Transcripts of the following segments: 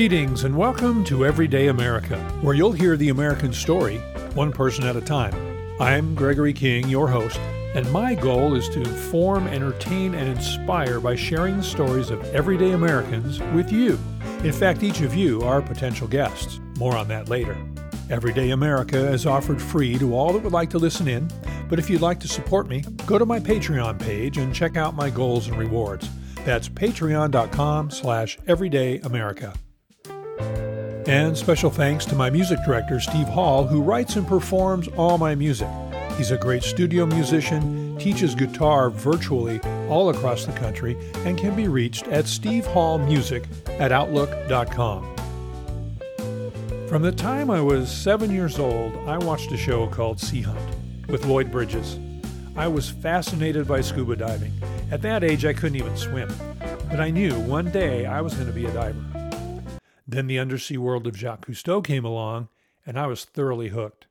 Greetings and welcome to Everyday America, where you'll hear the American story, one person at a time. I'm Gregory King, your host, and my goal is to inform, entertain, and inspire by sharing the stories of everyday Americans with you. In fact, each of you are potential guests. More on that later. Everyday America is offered free to all that would like to listen in, but if you'd like to support me, go to my Patreon page and check out my goals and rewards. That's patreon.com/everydayamerica. And special thanks to my music director, Steve Hall, who writes and performs all my music. He's a great studio musician, teaches guitar virtually all across the country, and can be reached at stevehallmusic@outlook.com. From the time I was 7 years old, I watched a show called Sea Hunt with Lloyd Bridges. I was fascinated by scuba diving. At that age, I couldn't even swim, but I knew one day I was going to be a diver. Then the undersea world of Jacques Cousteau came along, and I was thoroughly hooked.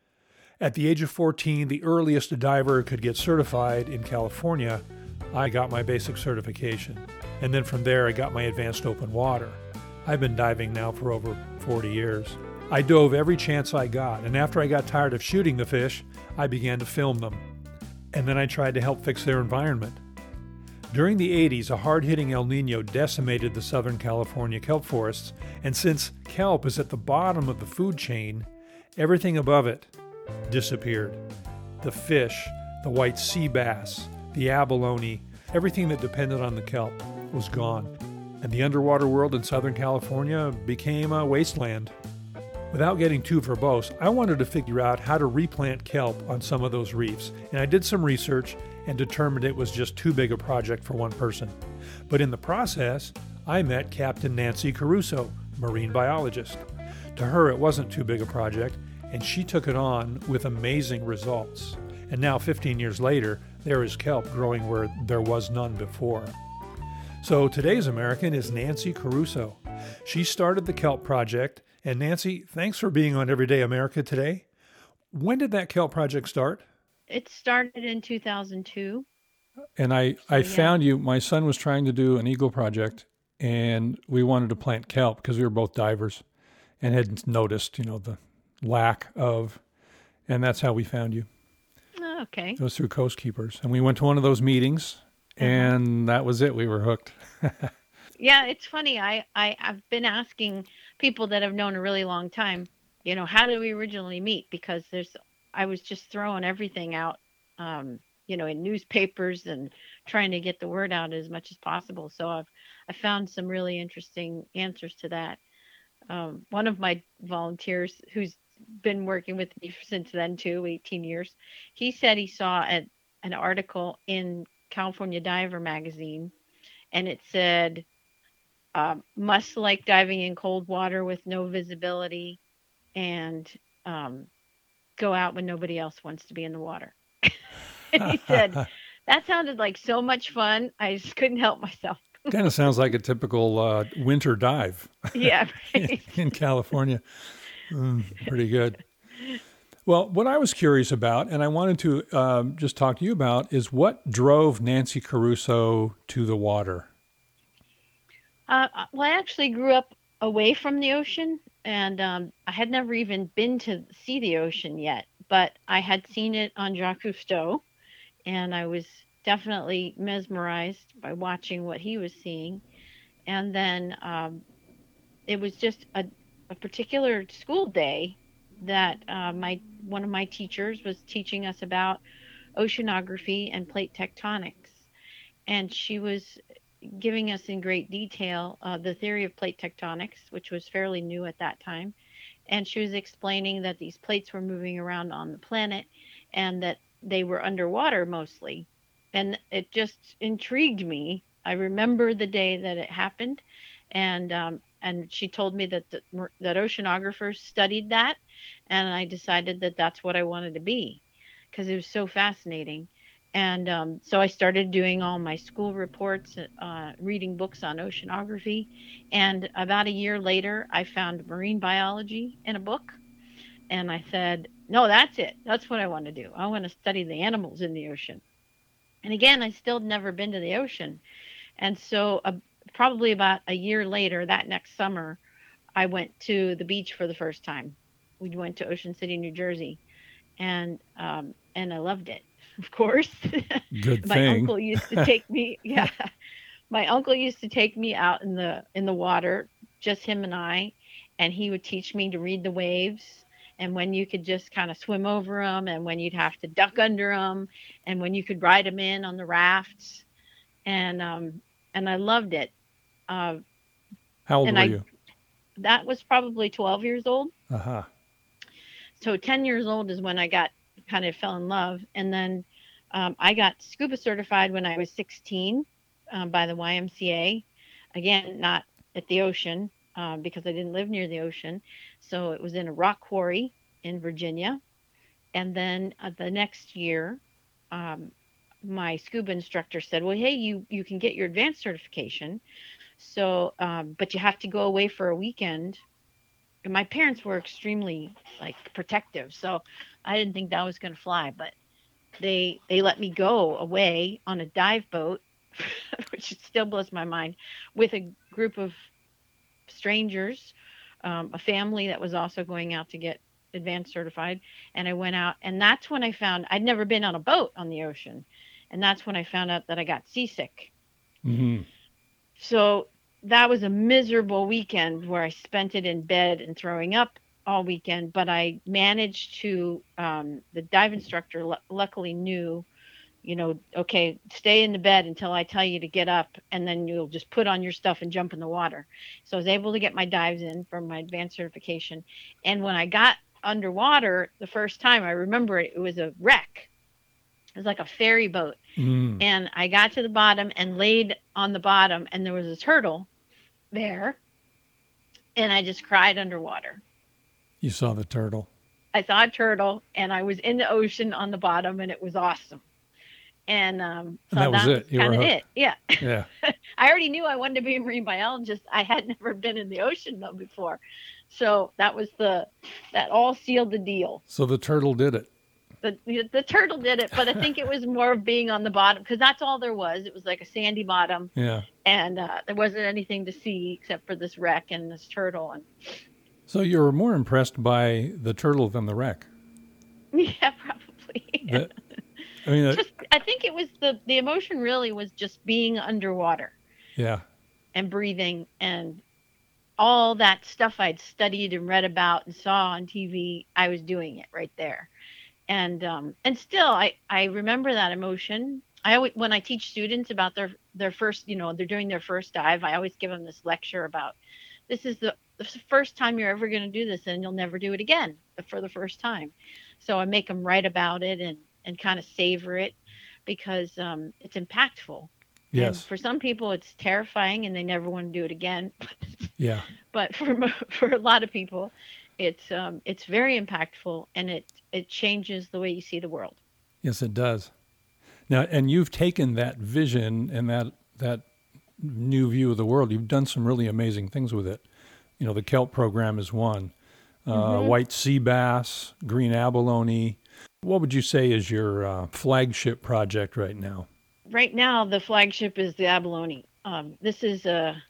At the age of 14, the earliest a diver could get certified in California, I got my basic certification. And then from there, I got my advanced open water. I've been diving now for over 40 years. I dove every chance I got, and after I got tired of shooting the fish, I began to film them. And then I tried to help fix their environment. During the 80s, a hard-hitting El Nino decimated the Southern California kelp forests, and since kelp is at the bottom of the food chain, everything above it disappeared. The fish, the white sea bass, the abalone, everything that depended on the kelp was gone, and the underwater world in Southern California became a wasteland. Without getting too verbose, I wanted to figure out how to replant kelp on some of those reefs, and I did some research and determined it was just too big a project for one person. But in the process, I met Captain Nancy Caruso, marine biologist. To her, it wasn't too big a project, and she took it on with amazing results. And now, 15 years later, there is kelp growing where there was none before. So today's American is Nancy Caruso. She started the Kelp Project, and Nancy, thanks for being on Everyday America today. When did that Kelp Project start? It started in 2002. And I found you. My son was trying to do an Eagle project, and we wanted to plant kelp because we were both divers and had noticed, the lack of, and that's how we found you. Oh, okay. It was through Coast Keepers. And we went to one of those meetings, and that was it. We were hooked. Yeah, it's funny. I've been asking people that I've known a really long time, how did we originally meet? Because I was just throwing everything out, in newspapers and trying to get the word out as much as possible. So I found some really interesting answers to that. One of my volunteers who's been working with me since then too, 18 years, he said he saw an article in California Diver magazine, and it said, must like diving in cold water with no visibility and go out when nobody else wants to be in the water. And he said, that sounded like so much fun. I just couldn't help myself. Kind of sounds like a typical winter dive. Yeah. Right. in California. Pretty good. Well, what I was curious about, and I wanted to just talk to you about, is what drove Nancy Caruso to the water? Well, I actually grew up away from the ocean, and I had never even been to see the ocean yet, but I had seen it on Jacques Cousteau, and I was definitely mesmerized by watching what he was seeing. And then it was just a particular school day that one of my teachers was teaching us about oceanography and plate tectonics, and she was giving us in great detail the theory of plate tectonics, which was fairly new at that time. And she was explaining that these plates were moving around on the planet and that they were underwater mostly. And it just intrigued me. I remember the day that it happened. And she told me that that oceanographers studied that. And I decided that that's what I wanted to be because it was so fascinating. And so I started doing all my school reports, reading books on oceanography. And about a year later, I found marine biology in a book. And I said, no, that's it. That's what I want to do. I want to study the animals in the ocean. And again, I still had never been to the ocean. And so probably about a year later, that next summer, I went to the beach for the first time. We went to Ocean City, New Jersey, and I loved it. Of course, Good my thing. uncle used to take me. Yeah, my uncle used to take me out in the water, just him and I, and he would teach me to read the waves and when you could just kind of swim over them and when you'd have to duck under them and when you could ride them in on the rafts and I loved it. Uh, How old and were I you? that was probably 12 years old. Uh-huh. So 10 years old is when I got kind of fell in love. And then I got scuba certified when I was 16 by the YMCA. Again, not at the ocean because I didn't live near the ocean. So it was in a rock quarry in Virginia. And then the next year, um, my scuba instructor said, "Well, hey, you can get your advanced certification. So, but you have to go away for a weekend." And my parents were extremely like protective, so I didn't think that was going to fly. But they let me go away on a dive boat, which still blows my mind, with a group of strangers, a family that was also going out to get advanced certified. And I went out, and that's when I found I'd never been on a boat on the ocean, and that's when I found out that I got seasick. Mm-hmm. So that was a miserable weekend where I spent it in bed and throwing up all weekend. But I managed to, the dive instructor luckily knew, okay, stay in the bed until I tell you to get up, and then you'll just put on your stuff and jump in the water. So I was able to get my dives in from my advanced certification. And when I got underwater the first time, I remember it was a wreck. It was like a ferry boat, Mm. and I got to the bottom and laid on the bottom, and there was a turtle there, and I just cried underwater. You saw the turtle. I saw a turtle, and I was in the ocean on the bottom, and it was awesome. And And so that was that was it. You were kind of hooked. it. Yeah. Yeah. I already knew I wanted to be a marine biologist. I had never been in the ocean though before. So that all sealed the deal. So the turtle did it. The turtle did it, but I think it was more of being on the bottom because that's all there was. It was like a sandy bottom, Yeah. and there wasn't anything to see except for this wreck and this turtle. And So you were more impressed by the turtle than the wreck. yeah, probably. That I mean, Just I think it was the emotion really was just being underwater yeah. and breathing and all that stuff I'd studied and read about and saw on TV. I was doing it right there, and still I remember that emotion. I always, when I teach students about their first, they're doing their first dive, I always give them this lecture about this is the first time you're ever going to do this, and you'll never do it again for the first time. So I make them write about it and kind of savor it because it's impactful. And Yes. for some people, it's terrifying and they never want to do it again. Yeah. But for a lot of people, it's very impactful and it changes the way you see the world. Yes, it does. Now, and you've taken that vision and that new view of the world. You've done some really amazing things with it. You know, the kelp program is one. Hmm. White sea bass, green abalone. What would you say is your flagship project right now? Right now, the flagship is the abalone. This is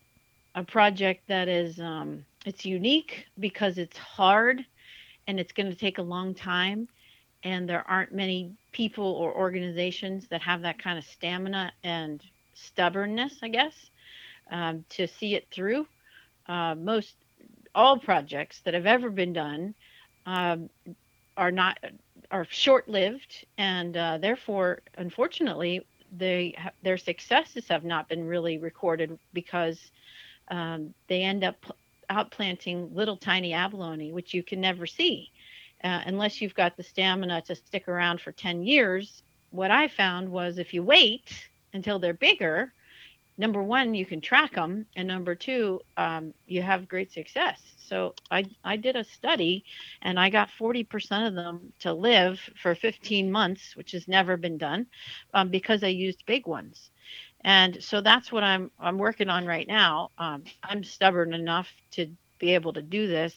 a project that is it's unique because it's hard and it's going to take a long time, and there aren't many people or organizations that have that kind of stamina and stubbornness, I guess, to see it through. Most all projects that have ever been done um, are not are short-lived, and therefore, unfortunately, their successes have not been really recorded because they end up outplanting little tiny abalone, which you can never see unless you've got the stamina to stick around for 10 years. What I found was if you wait until they're bigger, number one, you can track them, and number two, you have great success. So I did a study, and I got 40% of them to live for 15 months, which has never been done, because I used big ones. And so that's what I'm working on right now. I'm stubborn enough to be able to do this.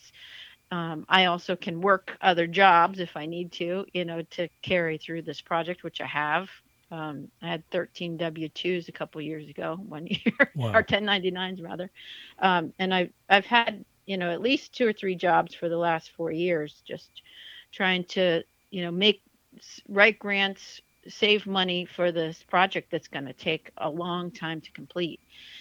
I also can work other jobs if I need to, to carry through this project, which I have. I had 13 W-2s a couple years ago, 1 year, or Wow. 1099s rather. And I've had at least 2 or 3 jobs for the last 4 years, just trying to, write grants, save money for this project that's going to take a long time to complete.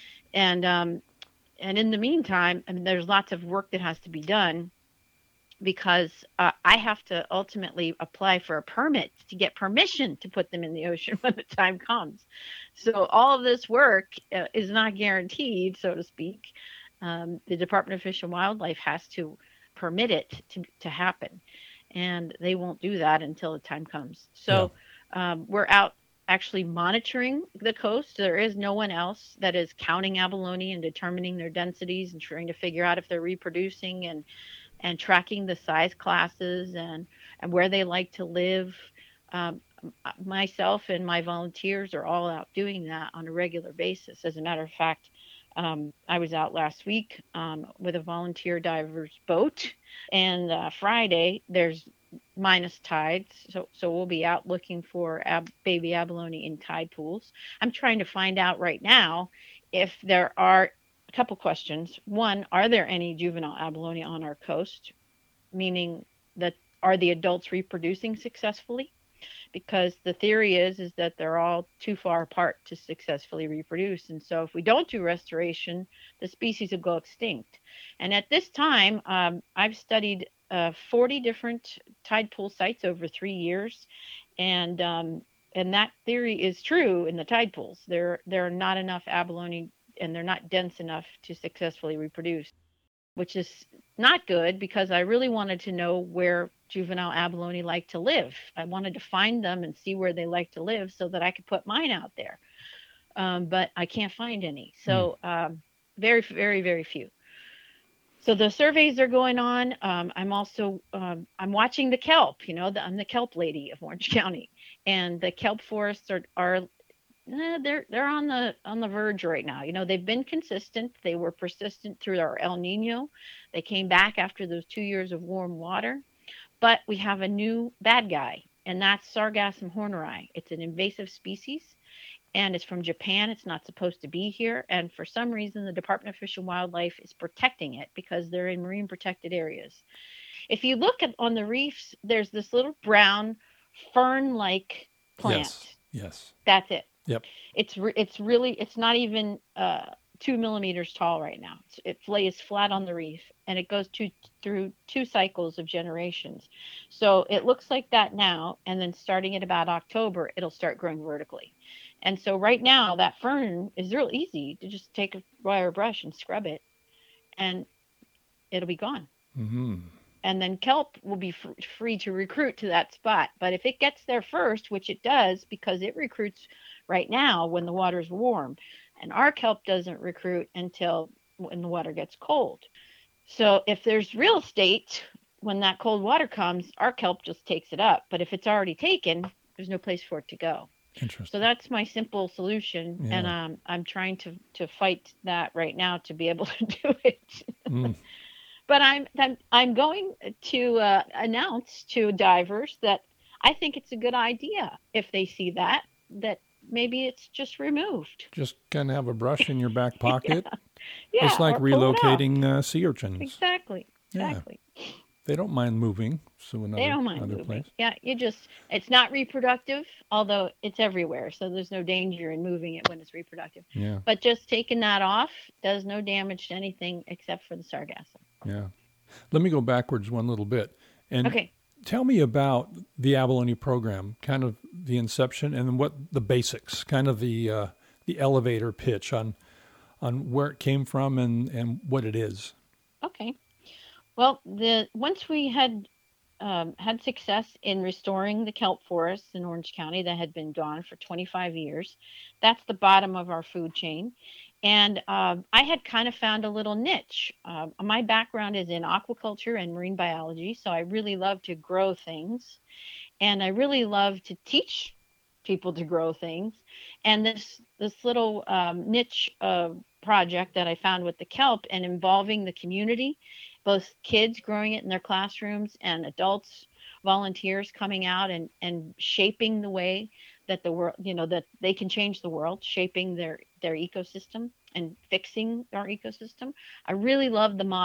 And in the meantime, I mean, there's lots of work that has to be done because I have to ultimately apply for a permit to get permission to put them in the ocean when the time comes. So all of this work is not guaranteed, so to speak. The Department of Fish and Wildlife has to permit it to happen, and they won't do that until the time comes. Yeah. So we're out actually monitoring the coast. There is no one else that is counting abalone and determining their densities and trying to figure out if they're reproducing and tracking the size classes and where they like to live. Um, Myself and my volunteers are all out doing that on a regular basis. As a matter of fact, I was out last week with a volunteer diver's boat, and Friday there's minus tides, so we'll be out looking for baby abalone in tide pools. I'm trying to find out right now if there are a couple questions. One, are there any juvenile abalone on our coast? Meaning that are the adults reproducing successfully? Because the theory is that they're all too far apart to successfully reproduce. And so if we don't do restoration, the species will go extinct. And at this time, I've studied 40 different tide pool sites over 3 years, and that theory is true in the tide pools. There are not enough abalone, and they're not dense enough to successfully reproduce, which is not good because I really wanted to know where juvenile abalone like to live. I wanted to find them and see where they like to live so that I could put mine out there. But I can't find any. So very, very, very few. So the surveys are going on. I'm also I'm watching the kelp. I'm the kelp lady of Orange County, and the kelp forests are they're on the verge right now. They've been consistent. They were persistent through our El Nino. They came back after those 2 years of warm water, but we have a new bad guy, and that's Sargassum horneri. It's an invasive species, and it's from Japan. It's not supposed to be here, and for some reason, the Department of Fish and Wildlife is protecting it because they're in marine protected areas. If you look on the reefs, there's this little brown fern-like plant. Yes. That's it. Yep. It's not even 2 millimeters tall right now. It lays flat on the reef, and it goes through 2 cycles of generations. So it looks like that now, and then starting at about October, it'll start growing vertically. And so right now, that fern is real easy to just take a wire brush and scrub it, and it'll be gone. Mm-hmm. And then kelp will be free to recruit to that spot. But if it gets there first, which it does because it recruits right now when the water's warm, and our kelp doesn't recruit until when the water gets cold. So if there's real estate when that cold water comes, our kelp just takes it up. But if it's already taken, there's no place for it to go. Interesting. So that's my simple solution, and I'm trying to fight that right now to be able to do it. But I'm going to announce to divers that I think it's a good idea if they see that maybe it's just removed. Just kind of have a brush in your back pocket. Yeah, it's like relocating sea urchins. Exactly. Yeah. They don't mind moving. So they don't mind moving. Place. Yeah, it's not reproductive, although it's everywhere. So there's no danger in moving it when it's reproductive. Yeah. But just taking that off does no damage to anything except for the sargassum. Yeah. Let me go backwards one little bit. And okay. Tell me about the abalone program, kind of the inception and what the basics, kind of the elevator pitch on where it came from and what it is. Okay. Well, once we had success in restoring the kelp forests in Orange County that had been gone for 25 years, that's the bottom of our food chain. And I had kind of found a little niche. My background is in aquaculture and marine biology, so I really love to grow things. And I really love to teach people to grow things. And this little niche project that I found with the kelp and involving the community, both kids growing it in their classrooms and adults, volunteers coming out and shaping the way that the world, that they can change the world, shaping their ecosystem and fixing our ecosystem. I really love the model.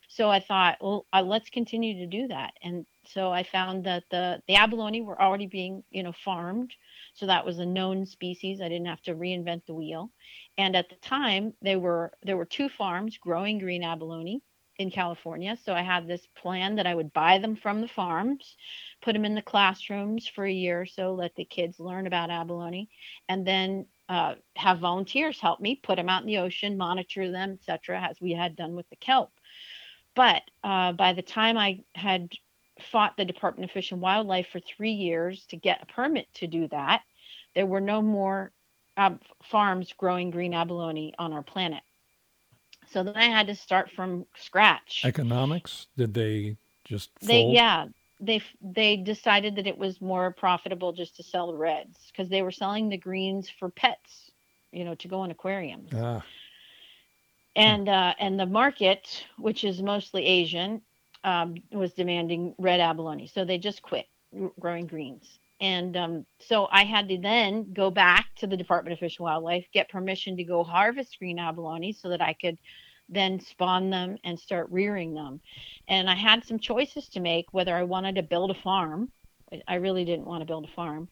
So I thought, well, let's continue to do that. And so I found that the abalone were already being, farmed. So that was a known species. I didn't have to reinvent the wheel. And at the time, there were two farms growing green abalone in California. So I had this plan that I would buy them from the farms, put them in the classrooms for a year or so, let the kids learn about abalone, and then have volunteers help me put them out in the ocean, monitor them, etc., as we had done with the kelp. But by the time I had fought the Department of Fish and Wildlife for 3 years to get a permit to do that, there were no more farms growing green abalone on our planet. So then I had to start from scratch. Economics? Did they just They, fold? yeah, they decided that it was more profitable just to sell the reds because they were selling the greens for pets, to go in aquariums. Ah, huh. And the market, which is mostly Asian, was demanding red abalone, so they just quit growing greens. And so I had to then go back to the Department of Fish and Wildlife, get permission to go harvest green abalone so that I could then spawn them and start rearing them. And I had some choices to make whether I wanted to build a farm. I really didn't want to build a farm,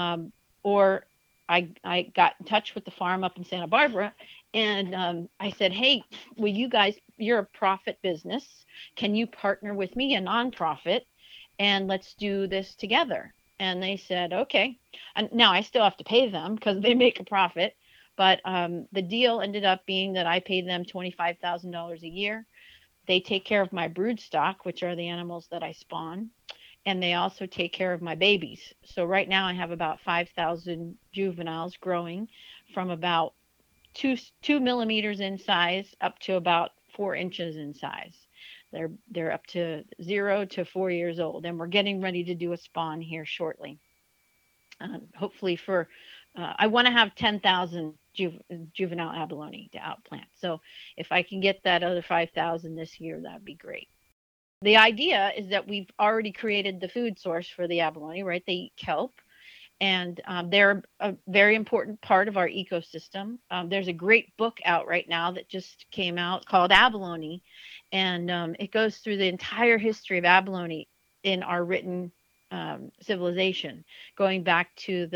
or I got in touch with the farm up in Santa Barbara, and I said, "Hey, will you guys? You're a profit business. Can you partner with me, a nonprofit, and let's do this together?" And they said, "Okay." And now I still have to pay them because they make a profit, but the deal ended up being that I paid them $25,000 a year. They take care of my brood stock, which are the animals that I spawn, and they also take care of my babies. So right now I have about 5,000 juveniles growing from about 2 millimeters in size up to about 4 inches in size. They're up to 0 to 4 years old, and we're getting ready to do a spawn here shortly. Hopefully, for I want to have 10,000 juvenile abalone to outplant. So if I can get that other 5,000 this year, that'd be great. The idea is that we've already created the food source for the abalone, right? They eat kelp, and they're a very important part of our ecosystem. There's a great book out right now that just came out called Abalone, and it goes through the entire history of abalone in our written civilization, going back to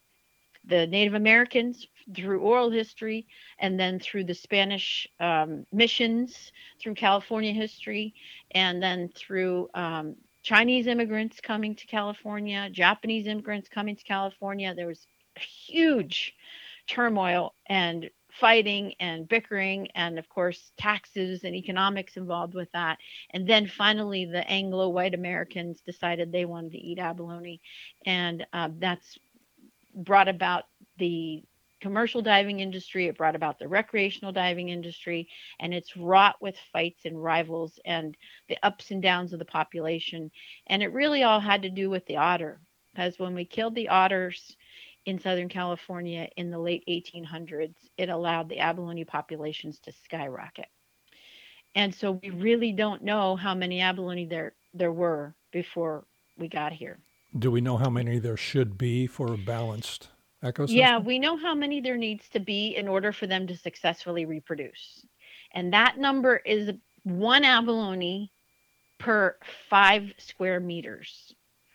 the Native Americans through oral history, and then through the Spanish missions, through California history, and then through Chinese immigrants coming to California, Japanese immigrants coming to California. There was huge turmoil and fighting and bickering, and of course, taxes and economics involved with that. And then finally, the Anglo white Americans decided they wanted to eat abalone, and that's brought about the commercial diving industry. It brought about the recreational diving industry, and it's wrought with fights and rivals and the ups and downs of the population. And it really all had to do with the otter, because when we killed the otters in Southern California in the late 1800s, it allowed the abalone populations to skyrocket. And so we really don't know how many abalone there were before we got here. Do we know how many there should be for a balanced Yeah, ecosystem? we know how many there needs to be in order for them to successfully reproduce. And that number is one abalone per 5 square meters,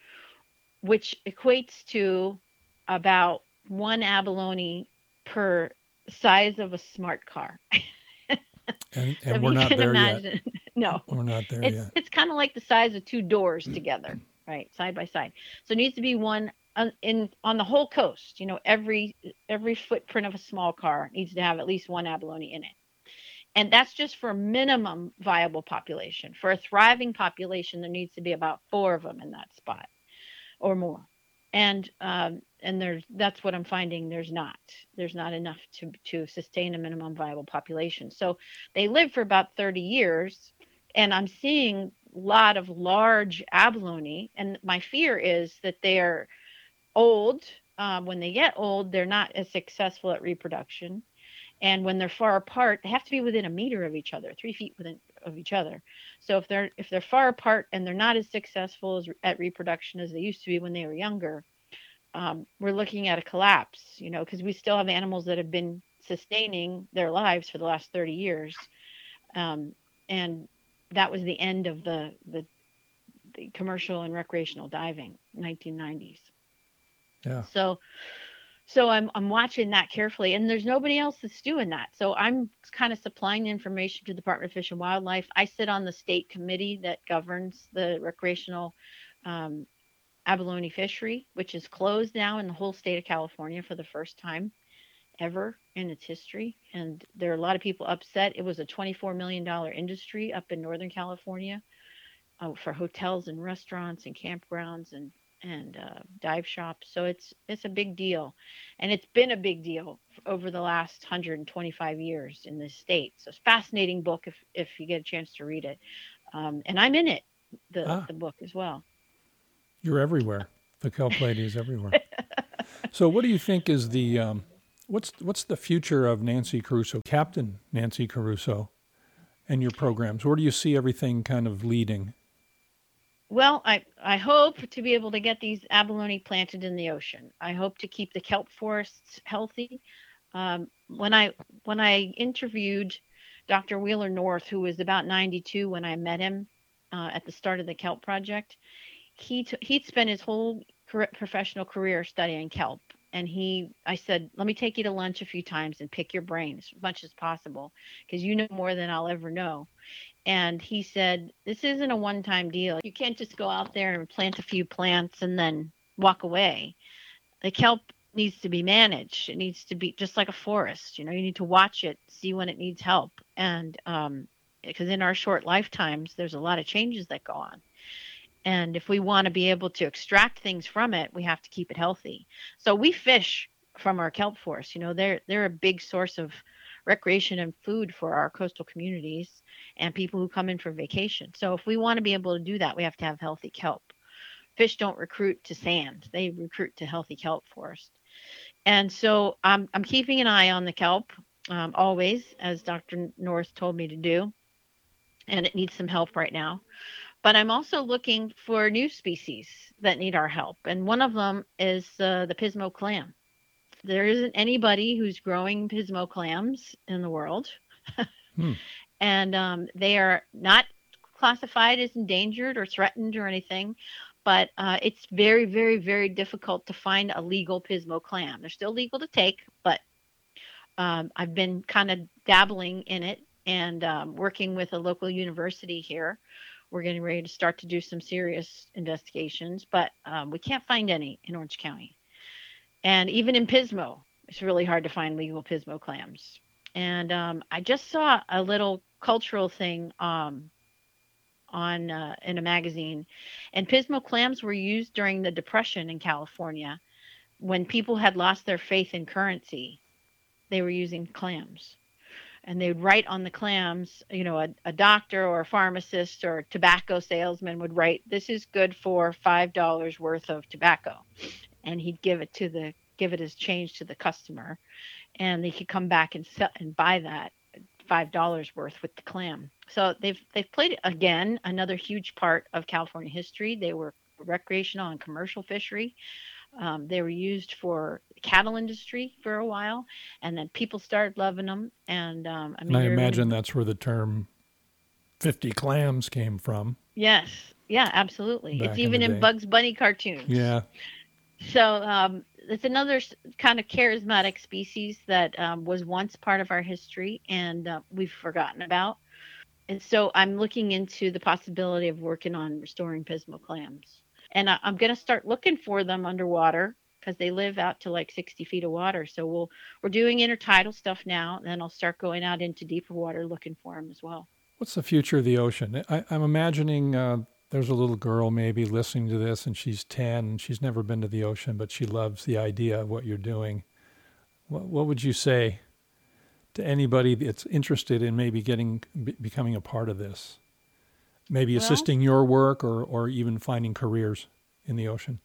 which equates to about one abalone per size of a smart car. And So if we're you not can there yet. imagine, no, We're not there it's yet. it's kind of like the size of two doors together, right, side by side. So it needs to be one on the whole coast. Every footprint of a small car needs to have at least one abalone in it, and that's just for minimum viable population. For a thriving population, there needs to be about four of them in that spot or more. And that's what I'm finding. There's not enough to sustain a minimum viable population. So they live for about 30 years, and I'm seeing a lot of large abalone. And my fear is that they are old. When they get old, they're not as successful at reproduction. And when they're far apart, they have to be within a meter of each other, 3 feet within of each other. So if they're far apart and they're not as successful at reproduction as they used to be when they were younger, we're looking at a collapse. Because we still have animals that have been sustaining their lives for the last 30 years, um, and that was the end of the commercial and recreational diving, 1990s. Yeah. So I'm watching that carefully, and there's nobody else that's doing that. So I'm kind of supplying information to the Department of Fish and Wildlife. I sit on the state committee that governs the recreational um, abalone fishery, which is closed now in the whole state of California for the first time ever in its history. And there are a lot of people upset. It was a $24 million industry up in Northern California for hotels and restaurants and campgrounds and dive shops. So it's a big deal, and it's been a big deal over the last 125 years in this state. So it's a fascinating book if you get a chance to read it. And I'm in it, Ah, the book as well. you're everywhere. The kelp lady is everywhere. So, what do you think is the what's the future of Nancy Caruso, Captain Nancy Caruso, and your programs? Where do you see everything kind of leading? Well, I hope to be able to get these abalone planted in the ocean. I hope to keep the kelp forests healthy. When I interviewed Dr. Wheeler North, who was about 92 when I met him at the start of the kelp project, he'd spent his whole professional career studying kelp. And I said, let me take you to lunch a few times and pick your brain as much as possible because you know more than I'll ever know. And he said, this isn't a one time deal. You can't just go out there and plant a few plants and then walk away. The kelp needs to be managed. It needs to be just like a forest. You need to watch it, see when it needs help. And because in our short lifetimes, there's a lot of changes that go on. And if we want to be able to extract things from it, we have to keep it healthy. So we fish from our kelp forests. They're a big source of recreation and food for our coastal communities and people who come in for vacation. So if we want to be able to do that, we have to have healthy kelp. Fish don't recruit to sand; they recruit to healthy kelp forest. And so I'm keeping an eye on the kelp always, as Dr. North told me to do, and it needs some help right now. But I'm also looking for new species that need our help. And one of them is the Pismo clam. There isn't anybody who's growing Pismo clams in the world. Hmm. And they are not classified as endangered or threatened or anything. But it's very, very, very difficult to find a legal Pismo clam. They're still legal to take, but I've been kind of dabbling in it and working with a local university here. We're getting ready to start to do some serious investigations, but we can't find any in Orange County. And even in Pismo, it's really hard to find legal Pismo clams. And I just saw a little cultural thing on in a magazine, and Pismo clams were used during the Depression in California when people had lost their faith in currency. They were using clams and they would write on the clams, a doctor or a pharmacist or a tobacco salesman would write, this is good for $5 worth of tobacco. And he'd give it as change to the customer. And they could come back and sell and buy that $5 worth with the clam. So they've played again another huge part of California history. They were recreational and commercial fishery. They were used for the cattle industry for a while, and then people started loving them. And I And mean, I they're imagine even that's where the term 50 clams came from yes, yeah, absolutely. It's back in the even in day. Bugs Bunny cartoons. Yeah. So it's another kind of charismatic species that was once part of our history and we've forgotten about. And so I'm looking into the possibility of working on restoring Pismo clams. And I'm going to start looking for them underwater because they live out to like 60 feet of water. So we're doing intertidal stuff now. And then I'll start going out into deeper water looking for them as well. What's the future of the ocean? I'm imagining there's a little girl maybe listening to this and she's 10 and she's never been to the ocean, but she loves the idea of what you're doing. What would you say to anybody that's interested in maybe becoming a part of this? Maybe Well, assisting your work or even finding careers in the ocean?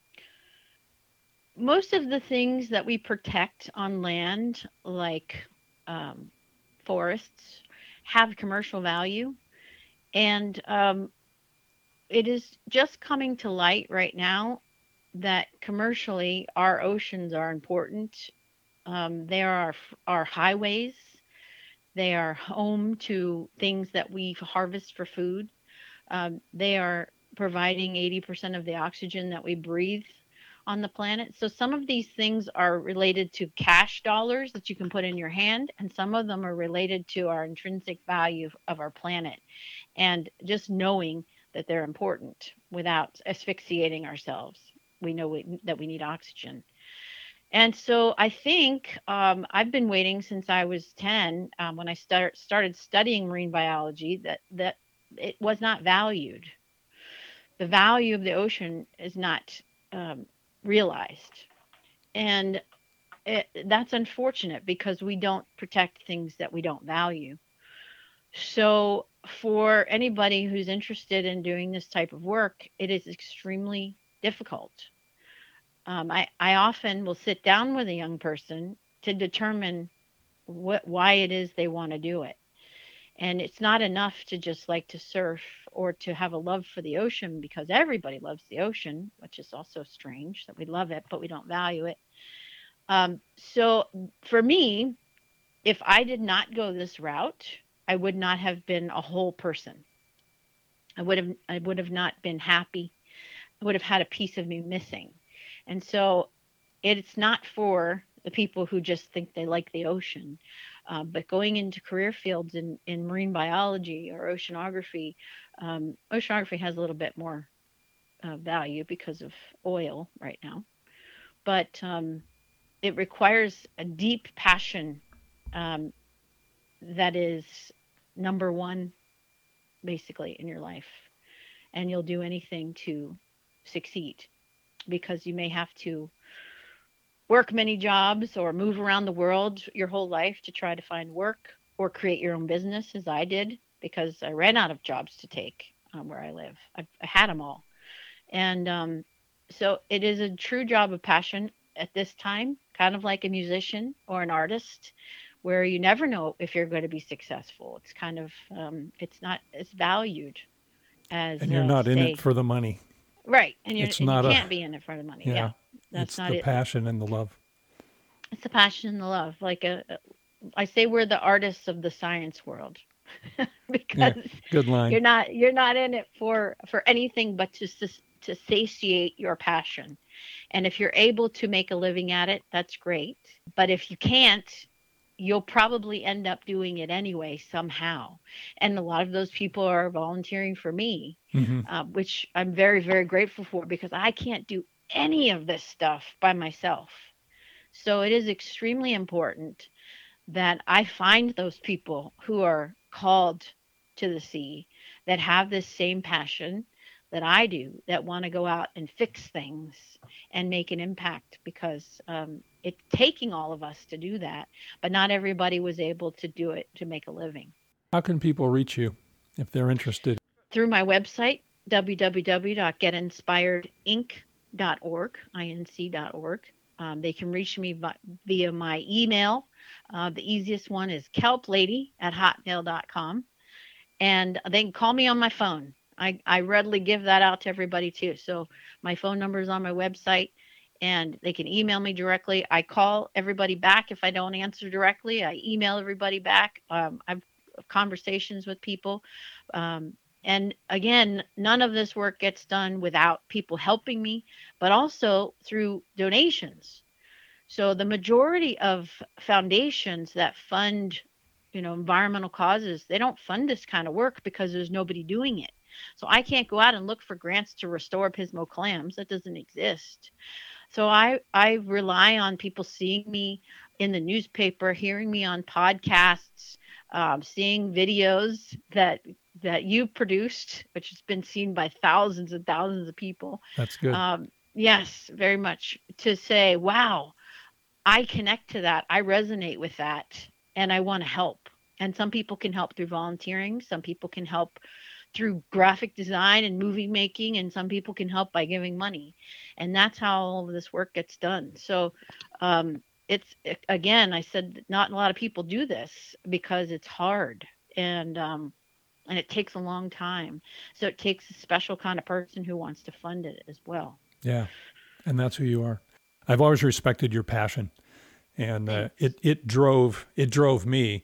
most of the things that we protect on land, like um, forests, have commercial value. And it is just coming to light right now that commercially our oceans are important. They are our highways. They are home to things that we harvest for food. They are providing 80% of the oxygen that we breathe on the planet. So some of these things are related to cash dollars that you can put in your hand, and some of them are related to our intrinsic value of our planet. And just knowing that they're important without asphyxiating ourselves. We know that we need oxygen. And so I think I've been waiting since I was 10 when I started studying marine biology that it was not valued. The value of the ocean is not um, realized. And that's unfortunate because we don't protect things that we don't value. So, for anybody who's interested in doing this type of work, it is extremely difficult. I often will sit down with a young person to determine why it is they want to do it. And it's not enough to just like to surf or to have a love for the ocean because everybody loves the ocean, which is also strange that we love it, but we don't value it. So for me, if I did not go this route, I would not have been a whole person. I would have not been happy. I would have had a piece of me missing. And so it's not for the people who just think they like the ocean. But going into career fields in marine biology or oceanography, oceanography has a little bit more value because of oil right now. But it requires a deep passion um, that is number one, basically, in your life. And you'll do anything to succeed because you may have to work many jobs or move around the world your whole life to try to find work or create your own business, as I did, because I ran out of jobs to take where I live. I had them all. And so it is a true job of passion at this time, kind of like a musician or an artist, where you never know if you're going to be successful. It's kind of, it's not as valued as, And you're not in it say, for the money. right. It's And you not a, can't be in it for the money. yeah, Yeah. That's it's not the it. passion and the love. It's the passion and the love. I say we're the artists of the science world Yeah, because good line. you're not in it for anything but to satiate your passion. And if you're able to make a living at it, that's great. But if you can't, you'll probably end up doing it anyway somehow. And a lot of those people are volunteering for me, Hmm. which I'm very, very grateful for because I can't do any of this stuff by myself. So it is extremely important that I find those people who are called to the sea that have this same passion that I do, that want to go out and fix things and make an impact because it's taking all of us to do that. But not everybody was able to do it to make a living. How can people reach you if they're interested? Through my website, www.getinspiredinc.org, inc.org. They can reach me via my email. The easiest one is kelplady@hotmail.com. And they can call me on my phone. I readily give that out to everybody too. So my phone number is on my website and they can email me directly. I call everybody back if I don't answer directly. I email everybody back. I've conversations with people. And again, none of this work gets done without people helping me, but also through donations. So the majority of foundations that fund, environmental causes, they don't fund this kind of work because there's nobody doing it. So I can't go out and look for grants to restore Pismo clams. That doesn't exist. So I rely on people seeing me in the newspaper, hearing me on podcasts, seeing videos that you produced, which has been seen by thousands and thousands of people. That's good. Yes, very much. To say, wow, I connect to that. I resonate with that, and I want to help. And some people can help through volunteering. Some people can help through graphic design and movie making, and some people can help by giving money. And that's how all of this work gets done. So again, I said not a lot of people do this because it's hard and it takes a long time. So it takes a special kind of person who wants to fund it as well. Yeah, and that's who you are. I've always respected your passion, and it drove me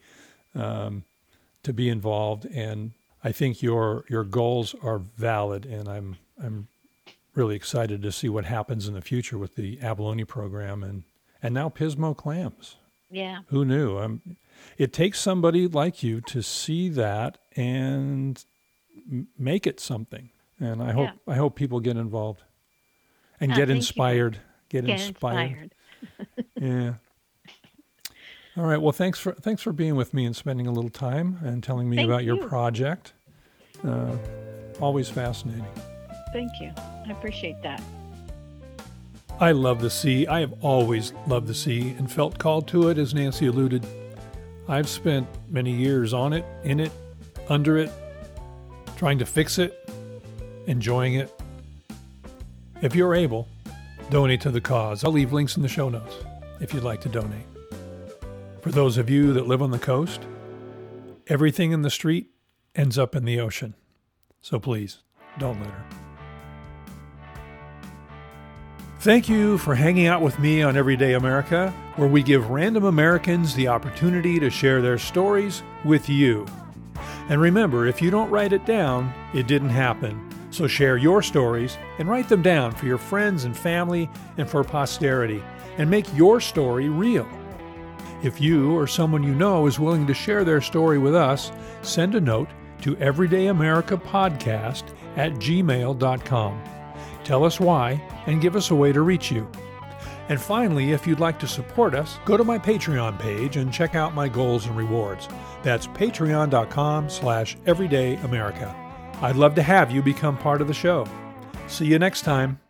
to be involved. And I think your goals are valid, and I'm really excited to see what happens in the future with the abalone program and now Pismo clams. Yeah. Who knew? It takes somebody like you to see that and make it something. And I hope people get involved and get inspired. Get inspired. Yeah. All right. Well, thanks for being with me and spending a little time and telling me about your project. Always fascinating. Thank you. I appreciate that. I love the sea. I have always loved the sea and felt called to it, as Nancy alluded. I've spent many years on it, in it, under it, trying to fix it, enjoying it. If you're able, donate to the cause. I'll leave links in the show notes if you'd like to donate. For those of you that live on the coast, everything in the street ends up in the ocean. So please, don't litter. Thank you for hanging out with me on Everyday America, where we give random Americans the opportunity to share their stories with you. And remember, if you don't write it down, it didn't happen. So share your stories and write them down for your friends and family and for posterity, and make your story real. If you or someone you know is willing to share their story with us, send a note to everydayamericapodcast@gmail.com. Tell us why and give us a way to reach you. And finally, if you'd like to support us, go to my Patreon page and check out my goals and rewards. That's patreon.com/everydayamerica. I'd love to have you become part of the show. See you next time.